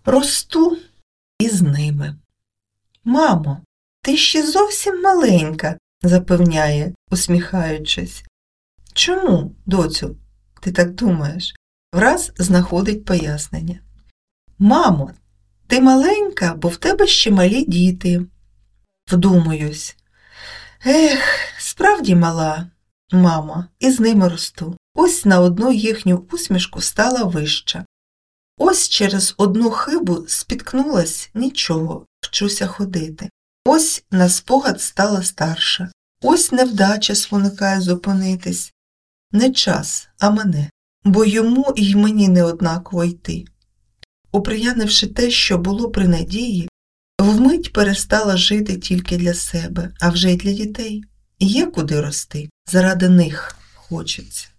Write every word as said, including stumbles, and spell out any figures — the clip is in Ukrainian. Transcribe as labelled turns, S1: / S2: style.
S1: Росту із ними. «Мамо, ти ще зовсім маленька», – запевняє, усміхаючись. «Чому, доцю, ти так думаєш?» Враз знаходить пояснення. «Мамо, ти маленька, бо в тебе ще малі діти». Вдумуюсь. Ех, справді мала, мама, і з ними росту. Ось на одну їхню усмішку стала вища. Ось через одну хибу спіткнулась, нічого, вчуся ходити. Ось на спогад стала старша. Ось невдача спонукає зупинитись. Не час, а мене, бо йому й мені не однаково йти. Уприянивши те, що було при надії, вмить перестала жити тільки для себе, а вже й для дітей. Є куди рости, заради них хочеться.